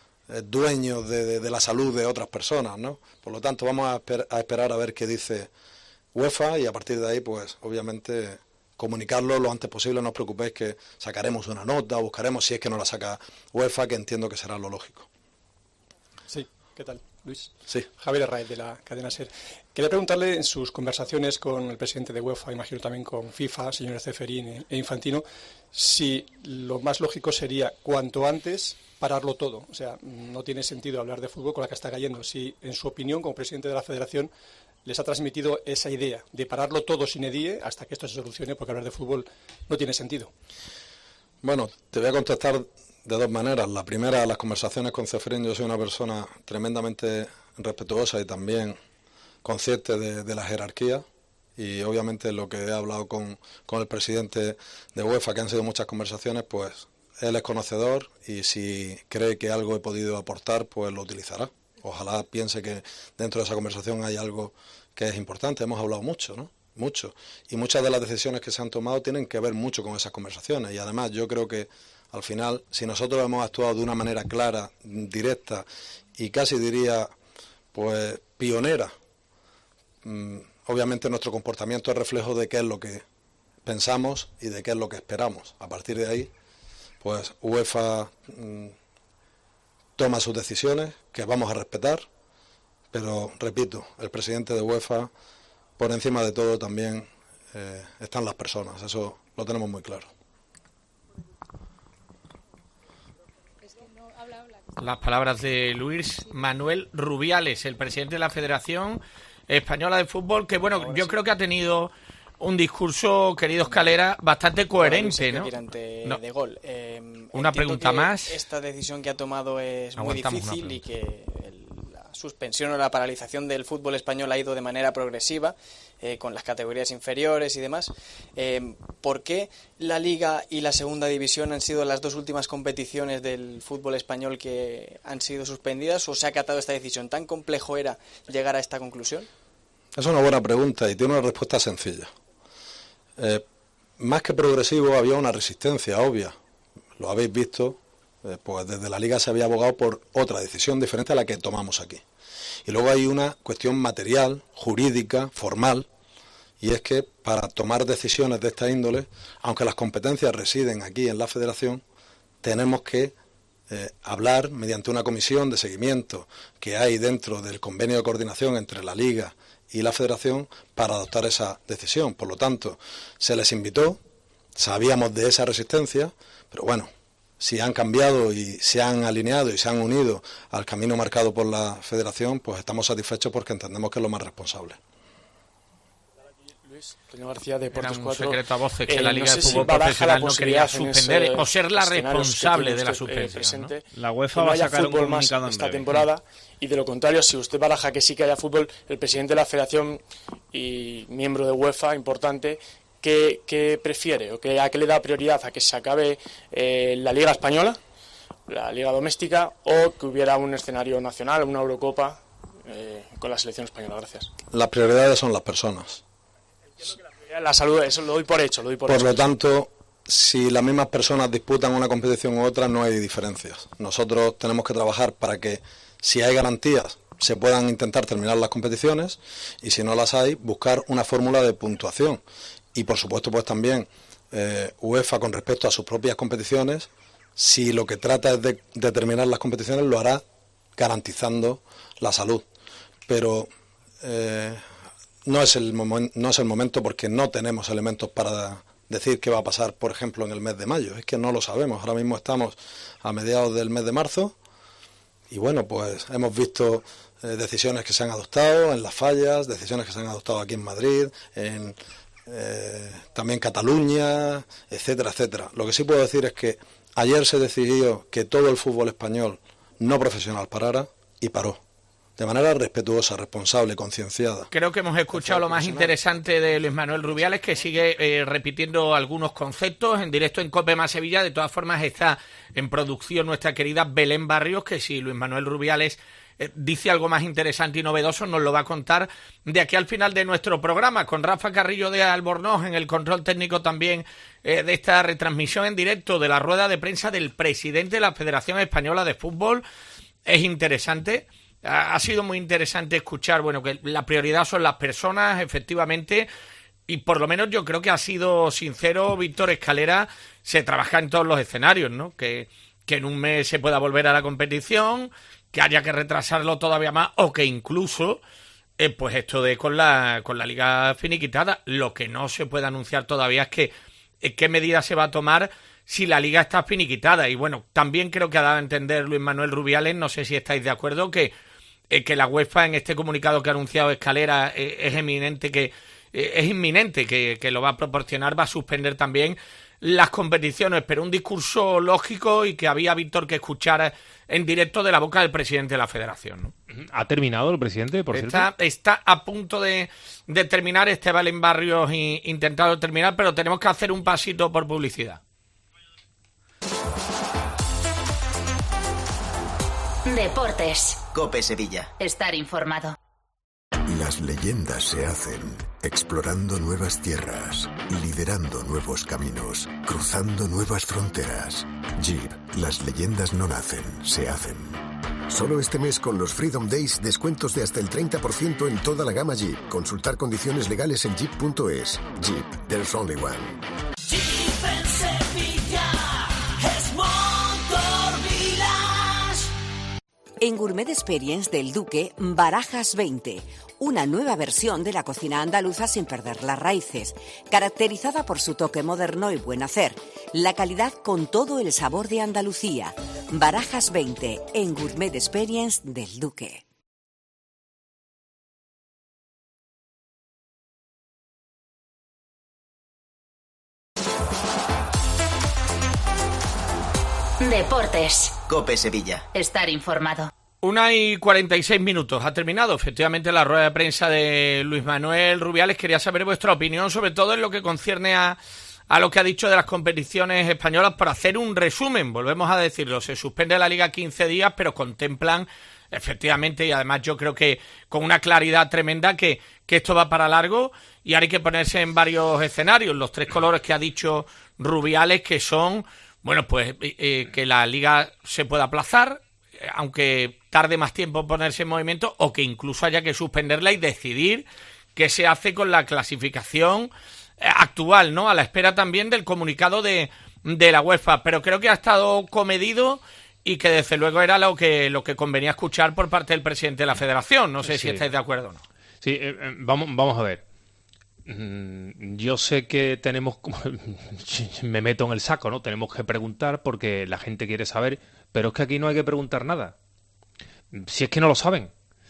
dueños de, de, de la salud de otras personas, ¿no? Por lo tanto, vamos a, esper a esperar a ver qué dice UEFA, y a partir de ahí, pues, obviamente, comunicarlo lo antes posible. No os preocupéis, que sacaremos una nota, buscaremos, si es que no la saca UEFA, que entiendo que será lo lógico. Sí, ¿qué tal, Luis? Sí. Javier Herraiz, de la cadena SER. Quería preguntarle, en sus conversaciones con el presidente de UEFA, imagino también con FIFA, señores Ceferín e Infantino, si lo más lógico sería, cuanto antes, pararlo todo. O sea, no tiene sentido hablar de fútbol con la que está cayendo. Si, en su opinión, como presidente de la Federación, les ha transmitido esa idea de pararlo todo sin edie hasta que esto se solucione, porque hablar de fútbol no tiene sentido. Bueno, te voy a contestar de dos maneras. La primera, las conversaciones con Ceferín. Yo soy una persona tremendamente respetuosa y también consciente de, de la jerarquía, y obviamente lo que he hablado con, con el presidente de UEFA, que han sido muchas conversaciones, pues él es conocedor, y si cree que algo he podido aportar, pues lo utilizará. Ojalá piense que dentro de esa conversación hay algo que es importante. Hemos hablado mucho, ¿no? Mucho. Y muchas de las decisiones que se han tomado tienen que ver mucho con esas conversaciones. Y además yo creo que al final, si nosotros hemos actuado de una manera clara, directa y casi diría, pues pionera, mmm, obviamente nuestro comportamiento es reflejo de qué es lo que pensamos y de qué es lo que esperamos. A partir de ahí, pues UEFA mmm, toma sus decisiones, que vamos a respetar, pero repito, el presidente de UEFA, por encima de todo también eh, están las personas, eso lo tenemos muy claro. las palabras de Luis Manuel Rubiales, el presidente de la Federación Española de Fútbol, que bueno, yo creo que ha tenido un discurso, querido Escalera, bastante coherente, ¿no? No. De gol. Eh, Una pregunta más. Esta decisión que ha tomado es Aguantamos muy difícil y que el, la suspensión o la paralización del fútbol español ha ido de manera progresiva, eh, con las categorías inferiores y demás. Eh, ¿Por qué la Liga y la Segunda División han sido las dos últimas competiciones del fútbol español que han sido suspendidas, o se ha acatado esta decisión? ¿Tan complejo era llegar a esta conclusión? Es una buena pregunta y tiene una respuesta sencilla. Eh, más que progresivo, había una resistencia obvia. Lo habéis visto, eh, pues desde la Liga se había abogado por otra decisión diferente a la que tomamos aquí. Y luego hay una cuestión material, jurídica, formal, y es que para tomar decisiones de esta índole, aunque las competencias residen aquí en la Federación, tenemos que eh, hablar mediante una comisión de seguimiento que hay dentro del convenio de coordinación entre la Liga y la Federación para adoptar esa decisión. Por lo tanto, se les invitó, sabíamos de esa resistencia, pero bueno, si han cambiado y se han alineado y se han unido al camino marcado por la Federación, pues estamos satisfechos porque entendemos que es lo más responsable. Luis, Toño García, Deportes Era un cuatro. secreto a voces que Eh, la no Liga sé de si Fútbol baraja Profesional la no quería posibilidad en suspender ese o ser la escenarios que responsable tiene de la usted, eh, suspensión, presente, ¿no? La UEFA que no va a haya sacar un fútbol más comunicado en esta breve. temporada, y de lo contrario, si usted baraja que sí que haya fútbol, el presidente de la Federación y miembro de UEFA, importante, ¿qué, qué prefiere o qué, a qué le da prioridad? ¿A que se acabe eh, la Liga Española, la Liga Doméstica, o que hubiera un escenario nacional, una Eurocopa eh, con la selección española? Gracias. Las prioridades son las personas. La salud, eso lo doy por hecho, lo doy por, Por hecho. lo tanto, si las mismas personas disputan una competición u otra, no hay diferencias. Nosotros tenemos que trabajar para que, si hay garantías, se puedan intentar terminar las competiciones, y si no las hay, buscar una fórmula de puntuación. Y por supuesto, pues también eh, UEFA, con respecto a sus propias competiciones, si lo que trata es de, de terminar las competiciones, lo hará garantizando la salud. Pero eh, no es el momen- no es el momento, porque no tenemos elementos para decir qué va a pasar, por ejemplo, en el mes de mayo. Es que no lo sabemos. Ahora mismo estamos a mediados del mes de marzo y bueno, pues hemos visto eh, decisiones que se han adoptado en las fallas, decisiones que se han adoptado aquí en Madrid, en eh, también Cataluña, etcétera, etcétera. Lo que sí puedo decir es que ayer se decidió que todo el fútbol español no profesional parara, y paró. De manera respetuosa, responsable, concienciada. Creo que hemos escuchado lo más interesante de Luis Manuel Rubiales, que sigue eh, repitiendo algunos conceptos en directo en COPE más Sevilla. De todas formas, está en producción nuestra querida Belén Barrios, que si Luis Manuel Rubiales eh, dice algo más interesante y novedoso, nos lo va a contar de aquí al final de nuestro programa, con Rafa Carrillo de Albornoz en el control técnico también eh, de esta retransmisión en directo de la rueda de prensa del presidente de la Federación Española de Fútbol. Es interesante. Ha sido muy interesante escuchar, bueno, que la prioridad son las personas, efectivamente, y por lo menos yo creo que ha sido sincero Víctor Escalera. Se trabaja en todos los escenarios, ¿no? Que, que en un mes se pueda volver a la competición, que haya que retrasarlo todavía más, o que incluso, eh, pues esto de con la, con la liga finiquitada. Lo que no se puede anunciar todavía es que eh, qué medida se va a tomar si la liga está finiquitada. Y bueno, también creo que ha dado a entender Luis Manuel Rubiales, no sé si estáis de acuerdo, que Eh, que la UEFA, en este comunicado que ha anunciado Escalera, eh, es eminente que eh, es inminente que, que lo va a proporcionar, va a suspender también las competiciones, pero un discurso lógico y que había, Víctor, que escuchar en directo de la boca del presidente de la Federación, ¿no? ¿Ha terminado el presidente, por está, cierto? Está a punto de, de terminar. Este Belén Barrios y, intentado terminar, pero tenemos que hacer un pasito por publicidad. Deportes. COPE Sevilla. Estar informado. Las leyendas se hacen explorando nuevas tierras, liderando nuevos caminos, cruzando nuevas fronteras. Jeep, las leyendas no nacen, se hacen. Solo este mes con los Freedom Days, descuentos de hasta el treinta por ciento en toda la gama Jeep. Consultar condiciones legales en jeep punto es. Jeep, there's only one. Jeep en Sevilla es Motor Village. En Gourmet Experience del Duque, Barajas veinte, una nueva versión de la cocina andaluza sin perder las raíces, caracterizada por su toque moderno y buen hacer, la calidad con todo el sabor de Andalucía, Barajas veinte, en Gourmet Experience del Duque. Deportes. COPE Sevilla. Estar informado. Una y cuarenta y seis minutos. Ha terminado efectivamente la rueda de prensa de Luis Manuel Rubiales. Quería saber vuestra opinión, sobre todo en lo que concierne a, a lo que ha dicho de las competiciones españolas, para hacer un resumen. Volvemos a decirlo, se suspende la Liga quince días, pero contemplan efectivamente, y además yo creo que con una claridad tremenda, que, que esto va para largo y ahora hay que ponerse en varios escenarios. Los tres colores que ha dicho Rubiales, que son, bueno, pues eh, que la Liga se pueda aplazar, aunque tarde más tiempo en ponerse en movimiento, o que incluso haya que suspenderla y decidir qué se hace con la clasificación actual, ¿no? A la espera también del comunicado de, de la UEFA. Pero creo que ha estado comedido y que desde luego era lo que, lo que convenía escuchar por parte del presidente de la Federación. No sé sí. si estáis de acuerdo o no. Sí, eh, vamos, vamos a ver. Yo sé que tenemos, me meto en el saco, ¿no? Tenemos que preguntar porque la gente quiere saber, pero es que aquí no hay que preguntar nada. Si es que no lo saben.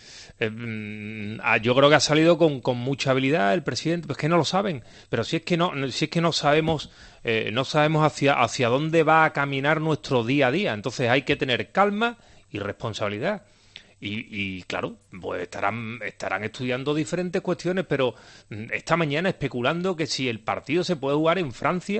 Eh, yo creo que ha salido con, con mucha habilidad el presidente, pues que no lo saben. Pero si es que no, si es que no sabemos, eh, no sabemos hacia, hacia dónde va a caminar nuestro día a día. Entonces hay que tener calma y responsabilidad. Y, y claro, pues estarán, estarán estudiando diferentes cuestiones, pero esta mañana especulando que si el partido se puede jugar en Francia,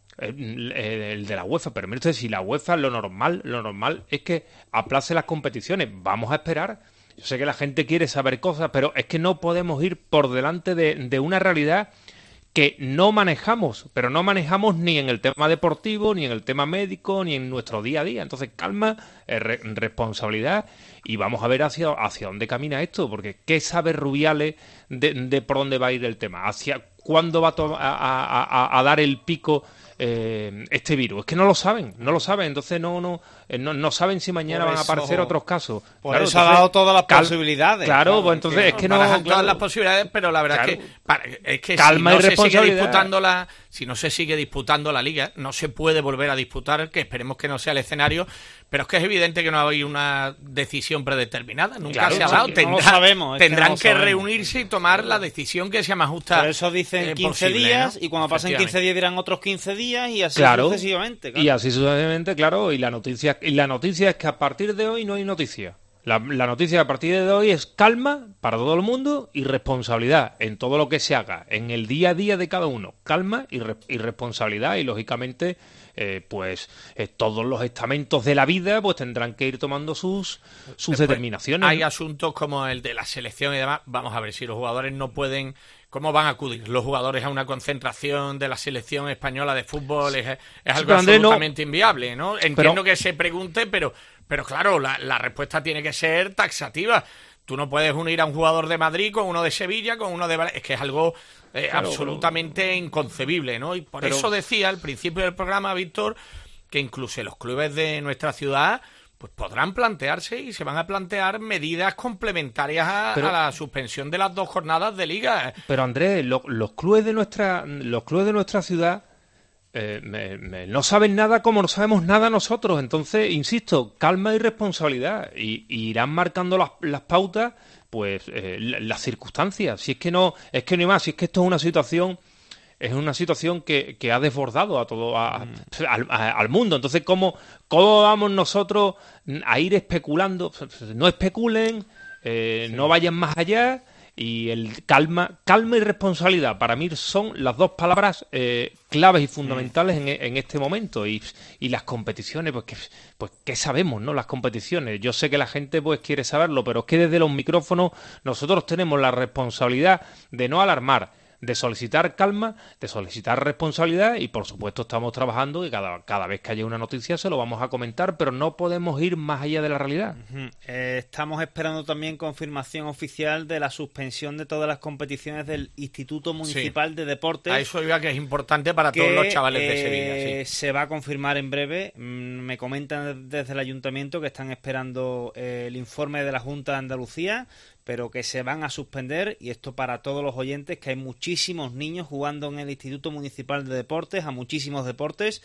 el, el de la UEFA, pero mire usted, si la UEFA lo normal, lo normal es que aplace las competiciones. Vamos a esperar. Yo sé que la gente quiere saber cosas, pero es que no podemos ir por delante de, de una realidad que no manejamos, pero no manejamos ni en el tema deportivo, ni en el tema médico, ni en nuestro día a día. Entonces, calma, eh, re- responsabilidad, y vamos a ver hacia, hacia dónde camina esto, porque ¿qué sabe Rubiales de, de por dónde va a ir el tema? ¿Hacia cuándo va a, to- a, a, a, a dar el pico eh, este virus? Es que no lo saben, no lo saben, entonces no no no, no saben si mañana van a aparecer otros casos. Por claro, eso entonces, ha dado todas las cal- posibilidades. Claro, claro, pues entonces que, es que no... Barajan claro, todas las posibilidades, pero la verdad claro, es que, para, es que calma si no y se sigue responsabilidad. disputando la, si no se sigue disputando la Liga, no se puede volver a disputar, que esperemos que no sea el escenario, pero es que es evidente que no hay una decisión predeterminada, nunca claro, se ha dado. No Tendrá, lo sabemos, tendrán que, no que sabemos. reunirse y tomar la decisión que sea más justa. Por eso dicen eh, quince posible, días, ¿no? y cuando pasen quince días dirán otros quince días, y así claro, sucesivamente. Claro. Y así sucesivamente, claro, y la noticia, y la noticia es que a partir de hoy no hay noticia. La, la noticia a partir de hoy es calma para todo el mundo y responsabilidad en todo lo que se haga, en el día a día de cada uno. Calma y, re, y responsabilidad, y lógicamente eh, pues eh, todos los estamentos de la vida pues tendrán que ir tomando sus, sus Después, determinaciones. Hay asuntos como el de la selección y demás. Vamos a ver si los jugadores no pueden... ¿Cómo van a acudir los jugadores a una concentración de la selección española de fútbol? Es, es algo sí, Andrés, absolutamente no... inviable, ¿no? Entiendo pero... que se pregunte, pero, pero claro, la, la respuesta tiene que ser taxativa. Tú no puedes unir a un jugador de Madrid con uno de Sevilla, con uno de... Es que es algo eh, claro, absolutamente pero... inconcebible, ¿no? Y por pero... eso decía al principio del programa, Víctor, que incluso los clubes de nuestra ciudad... pues podrán plantearse y se van a plantear medidas complementarias a, pero, a la suspensión de las dos jornadas de Liga. Pero Andrés, lo, los clubes de nuestra los clubes de nuestra ciudad eh, me, me, no saben nada como no sabemos nada nosotros. Entonces, insisto, calma y responsabilidad, y, y irán marcando las, las pautas, pues eh, las circunstancias. Si es que no, es que no hay más. Si es que esto es una situación es una situación que, que ha desbordado a todo a, mm. al, a, al mundo. Entonces, ¿cómo, ¿cómo vamos nosotros a ir especulando? No especulen, eh, sí. no vayan más allá, y el calma calma y responsabilidad para mí son las dos palabras eh, claves y fundamentales mm. en, en este momento. Y, y las competiciones, pues que pues qué sabemos, ¿no? Las competiciones, yo sé que la gente pues quiere saberlo, pero es que desde los micrófonos nosotros tenemos la responsabilidad de no alarmar, de solicitar calma, de solicitar responsabilidad, y por supuesto estamos trabajando y cada, cada vez que haya una noticia se lo vamos a comentar, pero no podemos ir más allá de la realidad. Uh-huh. Eh, estamos esperando también confirmación oficial de la suspensión de todas las competiciones del Instituto Municipal sí. de Deportes. A eso iba, que es importante para que, todos los chavales de Sevilla. Eh, sí. Se va a confirmar en breve. Me comentan desde el Ayuntamiento que están esperando eh, el informe de la Junta de Andalucía, pero que se van a suspender, y esto para todos los oyentes, que hay muchísimos niños jugando en el Instituto Municipal de Deportes, a muchísimos deportes,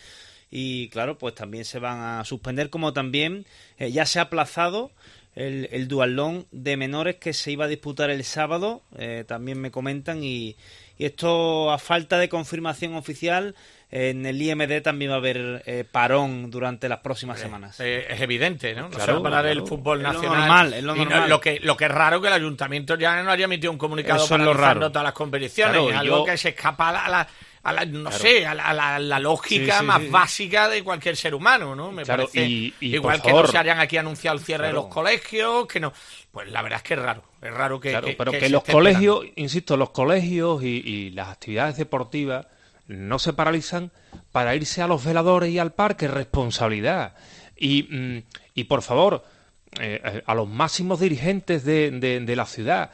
y claro, pues también se van a suspender, como también eh, ya se ha aplazado el, el duatlón de menores que se iba a disputar el sábado, eh, también me comentan, y, y esto a falta de confirmación oficial. En el I M D también va a haber eh, parón durante las próximas eh, semanas. Eh, es evidente, ¿no? No claro, se va a parar claro. el fútbol Es nacional. lo normal, es lo Y no- normal. lo, que, lo que es raro que el ayuntamiento ya no haya emitido un comunicado Eso es lo paralizando raro. todas las competiciones. Claro, es y algo yo- que se escapa a la, a la- a la- no Claro. sé, a la, a la- a la lógica Sí, sí, más sí. básica de cualquier ser humano, ¿no? Me Claro, parece y- y, igual por que no favor. se hayan aquí anunciado el cierre Claro. de los colegios, que no. Pues la verdad es que es raro. Es raro que, Claro, que- pero que, que se los esté colegios, insisto, los colegios y, y las actividades deportivas no se paralizan para irse a los veladores y al parque, responsabilidad. Y, mm, y por favor, eh, a los máximos dirigentes de, de, de la ciudad,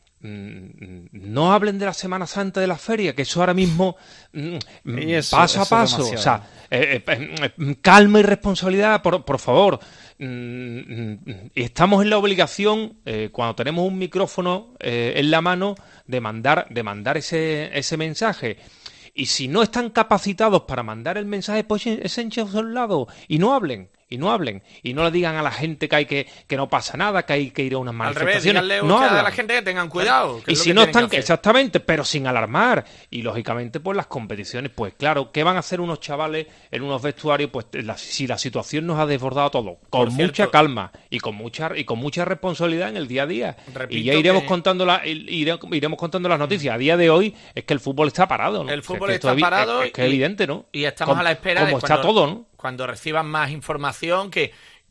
mm, no hablen de la Semana Santa de la feria, que eso ahora mismo mm, mm, Y eso- paso a eso es paso, o demasiado. sea, eh, eh, eh, calma y responsabilidad, por, por favor. Mm, mm, y estamos en la obligación, eh, cuando tenemos un micrófono eh, en la mano, de mandar, de mandar ese, ese mensaje. Y si no están capacitados para mandar el mensaje, pues échense a un lado y no hablen, y no hablen, y no le digan a la gente que hay que, que no pasa nada, que hay que ir a unas Al revés, manifestaciones. díganle no usted a hablan. la gente que tengan cuidado. que Y es lo si que no tienen están, que hacer. exactamente, pero sin alarmar. Y lógicamente, pues las competiciones, pues claro, ¿qué van a hacer unos chavales en unos vestuarios? Pues la- si la situación nos ha desbordado todo, con Por cierto- mucha calma y con mucha y con mucha responsabilidad en el día a día. Repito Y ya iremos que- contando la, ire- iremos contando las noticias. A día de hoy es que el fútbol está parado, ¿no? El O sea, fútbol que esto está es evi- parado es, es que es y- evidente, ¿no? Y estamos Com- a la espera como de está cuando, todo, ¿no? cuando reciban más información que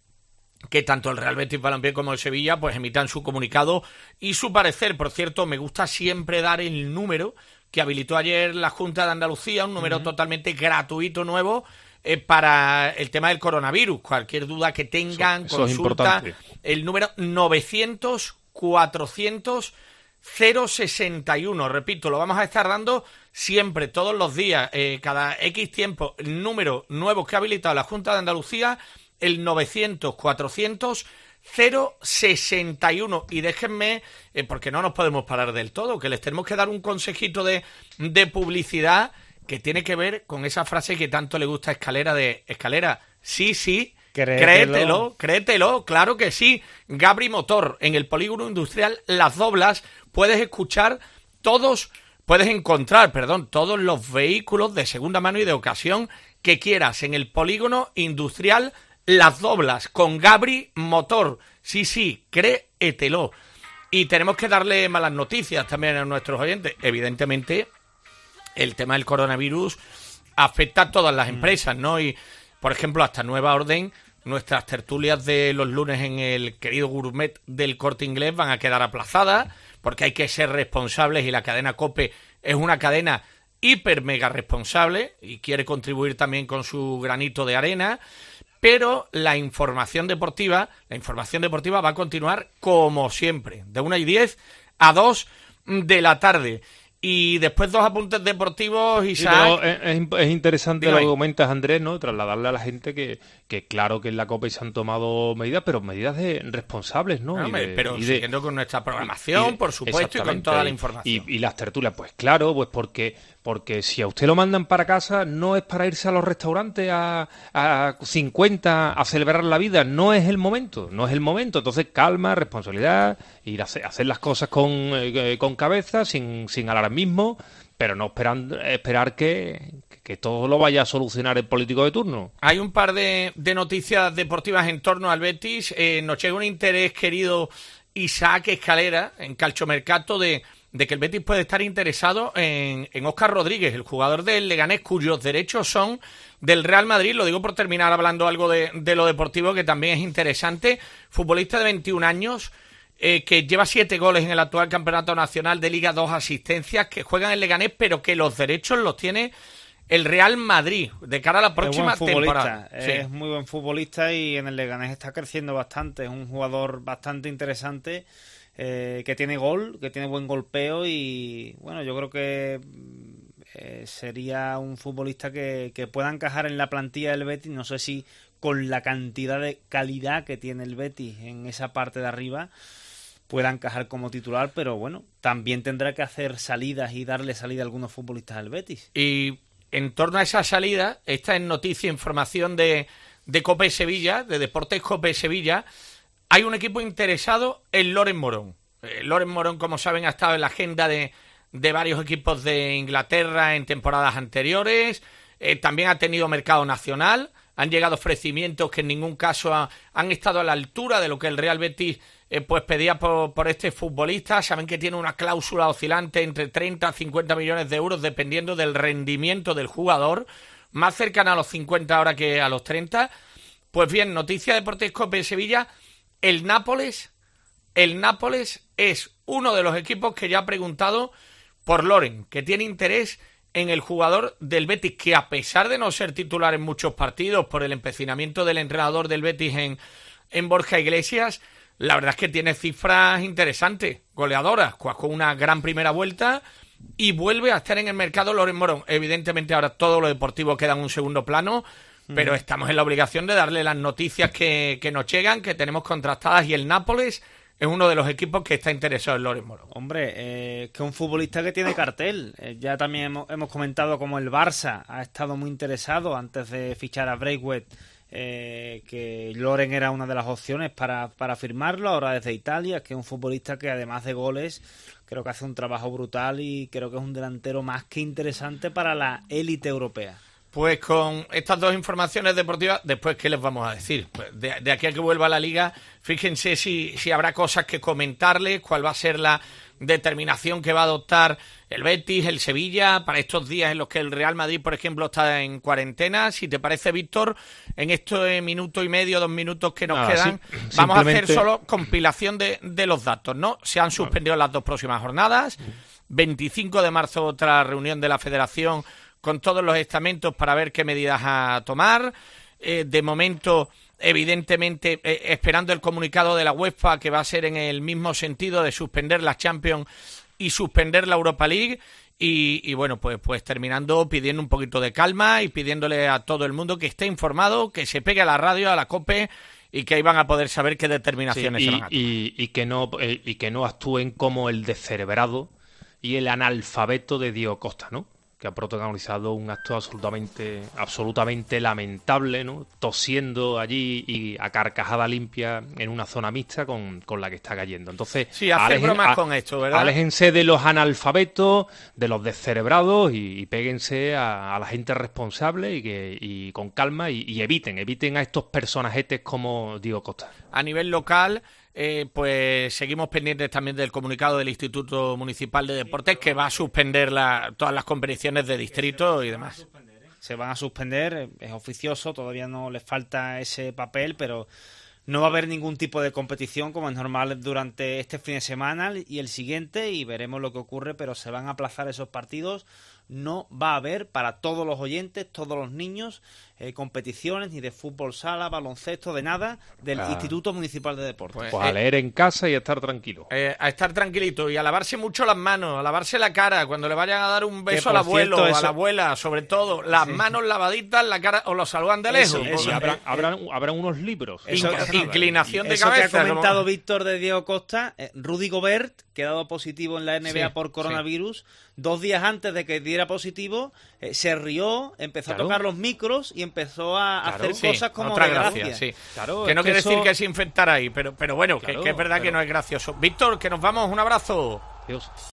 que tanto el Real Betis Balompié como el Sevilla pues emitan su comunicado y su parecer. Por cierto, me gusta siempre dar el número que habilitó ayer la Junta de Andalucía, un número Ujú. totalmente gratuito, nuevo, eh, para el tema del coronavirus. Cualquier duda que tengan, Eso- eso es consulta, importante. el número novecientos cuatrocientos cero sesenta y uno. Repito, lo vamos a estar dando siempre, todos los días, eh, cada X tiempo, el número nuevo que ha habilitado la Junta de Andalucía, el novecientos cuatrocientos cero sesenta y uno. Y déjenme, eh, porque no nos podemos parar del todo, que les tenemos que dar un consejito de, de publicidad que tiene que ver con esa frase que tanto le gusta a Escalera de Escalera. Sí, sí, Créetelo. créetelo, créetelo, claro que sí. Gabri Motor, en el polígono industrial Las Doblas, puedes escuchar todos, puedes encontrar, perdón, todos los vehículos de segunda mano y de ocasión que quieras en el polígono industrial Las Doblas, con Gabri Motor. Sí, sí, créetelo. Y tenemos que darle malas noticias también a nuestros oyentes. Evidentemente, el tema del coronavirus afecta a todas las empresas, ¿no? Y, por ejemplo, hasta nueva orden, nuestras tertulias de los lunes en el querido Gourmet del Corte Inglés van a quedar aplazadas, porque hay que ser responsables y la cadena COPE es una cadena hiper mega responsable y quiere contribuir también con su granito de arena. Pero la información deportiva, la información deportiva va a continuar como siempre, de una y diez a dos de la tarde. Y después dos apuntes deportivos, Sí, Isaac. pero es, es- es interesante Dígame. lo que comentas, Andrés, ¿no? Trasladarle a la gente que, que claro que en la COPE se han tomado medidas, pero medidas de responsables, ¿no? No, Y hombre, de- pero y de- siguiendo con nuestra programación, y de- por supuesto, y con exactamente, toda la y- información. Y, y las tertulias, pues claro, pues porque porque si a usted lo mandan para casa, no es para irse a los restaurantes a, a cincuenta a celebrar la vida, no es el momento, no es el momento. Entonces, calma, responsabilidad, ir a hacer, hacer las cosas con, eh, con cabeza, sin, sin alarmismo, pero no esperan, esperar que, que todo lo vaya a solucionar el político de turno. Hay un par de, de noticias deportivas en torno al Betis. Eh, nos llega un interés, querido Isaac Escalera, en Calchomercato, de, de que el Betis puede estar interesado en, en Óscar Rodríguez, el jugador del Leganés, cuyos derechos son del Real Madrid. Lo digo por terminar hablando algo de, de lo deportivo, que también es interesante. Futbolista de veintiún años, eh, que lleva siete goles en el actual Campeonato Nacional de Liga, dos asistencias, que juega en el Leganés, pero que los derechos los tiene el Real Madrid de cara a la próxima es buen temporada. futbolista, Sí. es muy buen futbolista y en el Leganés está creciendo bastante, es un jugador bastante interesante, eh, que tiene gol, que tiene buen golpeo y bueno, yo creo que eh, sería un futbolista que, que pueda encajar en la plantilla del Betis, no sé si con la cantidad de calidad que tiene el Betis en esa parte de arriba pueda encajar como titular, pero bueno, también tendrá que hacer salidas y darle salida a algunos futbolistas al Betis. Y en torno a esa salida, esta es noticia, información de, de COPE Sevilla, de Deportes COPE Sevilla, hay un equipo interesado en Loren Morón. Eh, Loren Morón, como saben, ha estado en la agenda de, de varios equipos de Inglaterra en temporadas anteriores, eh, también ha tenido mercado nacional, han llegado ofrecimientos que en ningún caso ha, han estado a la altura de lo que el Real Betis eh, pues pedía por, por este futbolista. Saben que tiene una cláusula oscilante entre treinta a cincuenta millones de euros dependiendo del rendimiento del jugador, más cercana a los cincuenta ahora que a los treinta. Pues bien, noticia de Deportes COPE Sevilla, el Nápoles, el Nápoles es uno de los equipos que ya ha preguntado por Loren, que tiene interés en el jugador del Betis, que a pesar de no ser titular en muchos partidos por el empecinamiento del entrenador del Betis en, en Borja Iglesias, la verdad es que tiene cifras interesantes, goleadoras, con una gran primera vuelta, y vuelve a estar en el mercado Loren Morón. Evidentemente ahora todo lo deportivo queda en un segundo plano, mm. pero estamos en la obligación de darle las noticias que, que nos llegan, que tenemos contrastadas, y el Nápoles es uno de los equipos que está interesado en Loren Morón. Hombre, eh, que un futbolista que tiene cartel. Eh, ya también hemos, hemos comentado como el Barça ha estado muy interesado antes de fichar a Braithwaite, eh, que Loren era una de las opciones para, para firmarlo, ahora desde Italia, que es un futbolista que además de goles creo que hace un trabajo brutal y creo que es un delantero más que interesante para la élite europea. Pues con estas dos informaciones deportivas, después, ¿qué les vamos a decir? Pues de, de aquí a que vuelva a la Liga, fíjense si, si habrá cosas que comentarles, cuál va a ser la determinación que va a adoptar el Betis, el Sevilla, para estos días en los que el Real Madrid, por ejemplo, está en cuarentena. Si te parece, Víctor, en este minuto y medio, dos minutos que nos ah, quedan, sí, vamos simplemente... a hacer solo compilación de, de los datos, ¿no? Se han suspendido las dos próximas jornadas. veinticinco de marzo, otra reunión de la Federación con todos los estamentos para ver qué medidas a tomar. Eh, de momento, evidentemente, eh, esperando el comunicado de la UEFA, que va a ser en el mismo sentido de suspender la Champions y suspender la Europa League. Y, y bueno, pues, pues terminando pidiendo un poquito de calma y pidiéndole a todo el mundo que esté informado, que se pegue a la radio, a la COPE, y que ahí van a poder saber qué determinaciones sí, y, se van a tomar. Y, y, que no, eh, y que no actúen como el descerebrado y el analfabeto de Diego Costa, ¿no? Que ha protagonizado un acto absolutamente absolutamente lamentable, ¿no? Tosiendo allí y a carcajada limpia en una zona mixta con, con la que está cayendo. Entonces, sí, hacer alejen, bromas a, con esto, ¿verdad? Aléjense de los analfabetos, de los descerebrados y, y péguense a, a la gente responsable y que y con calma y, y eviten, eviten a estos personajetes como Diego Costa. A nivel local, Eh, pues seguimos pendientes también del comunicado del Instituto Municipal de Deportes, que va a suspender la, todas las competiciones de distrito y demás. Se van a suspender, es oficioso, todavía no les falta ese papel, pero no va a haber ningún tipo de competición como es normal durante este fin de semana y el siguiente, y veremos lo que ocurre, pero se van a aplazar esos partidos. No va a haber para todos los oyentes, todos los niños, eh, competiciones ni de fútbol sala, baloncesto, de nada, del ah. Instituto Municipal de Deportes. Pues, pues a leer en casa y a estar tranquilo. Eh, a estar tranquilito y a lavarse mucho las manos, a lavarse la cara, cuando le vayan a dar un beso Que, al abuelo cierto, o eso... a la abuela, sobre todo, las sí. manos lavaditas, la cara, o lo saludan de lejos. Eso, eso. Y habrá, habrá, habrá unos libros. Eso, inclinación de eso cabeza. Que ha comentado como... Víctor de Diego Costa, eh, Rudy Gobert, que ha dado positivo en la N B A sí, por coronavirus, sí. dos días antes de que diera positivo, eh, se rió, empezó claro. a tocar los micros y empezó a claro, hacer sí, cosas como otra de gracia. gracia. Sí. Claro, que no es que quiere eso... decir que se infectara ahí, pero, pero bueno, claro, que, que es verdad pero... que no es gracioso. Víctor, que nos vamos, un abrazo. Adiós.